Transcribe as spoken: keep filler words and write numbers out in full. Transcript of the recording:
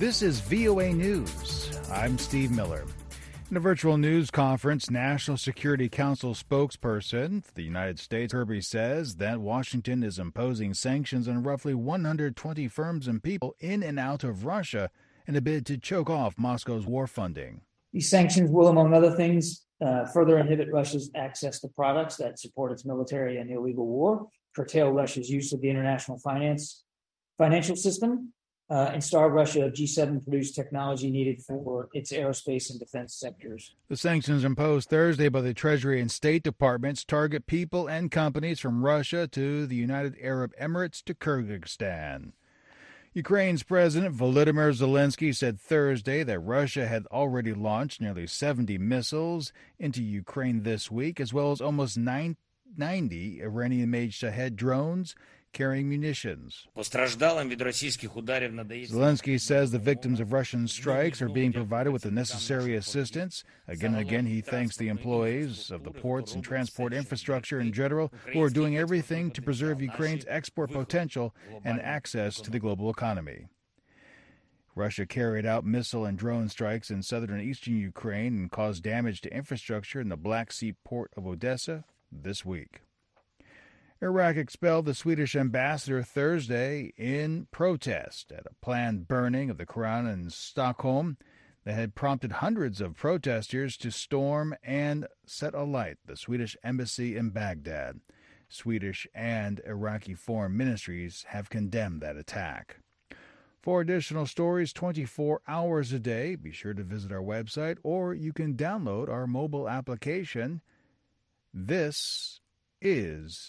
This is V O A News. I'm Steve Miller. In a virtual news conference, National Security Council spokesperson for the United States, Kirby, says that Washington is imposing sanctions on roughly one hundred twenty firms and people in and out of Russia in a bid to choke off Moscow's war funding. These sanctions will, among other things, uh, further inhibit Russia's access to products that support its military and illegal war, curtail Russia's use of the international finance financial system, Uh, and starve Russia of G seven produced technology needed for its aerospace and defense sectors. The sanctions imposed Thursday by the Treasury and State Departments target people and companies from Russia to the United Arab Emirates to Kyrgyzstan. Ukraine's President Volodymyr Zelensky said Thursday that Russia had already launched nearly seventy missiles into Ukraine this week, as well as almost ninety Iranian-made Shahed drones carrying munitions. Zelensky says the victims of Russian strikes are being provided with the necessary assistance. Again and again, he thanks the employees of the ports and transport infrastructure in general who are doing everything to preserve Ukraine's export potential and access to the global economy. Russia carried out missile and drone strikes in southern and eastern Ukraine and caused damage to infrastructure in the Black Sea port of Odessa this week. Iraq expelled the Swedish ambassador Thursday in protest at a planned burning of the Quran in Stockholm that had prompted hundreds of protesters to storm and set alight the Swedish embassy in Baghdad. Swedish and Iraqi foreign ministries have condemned that attack. For additional stories twenty-four hours a day, be sure to visit our website, or you can download our mobile application. This is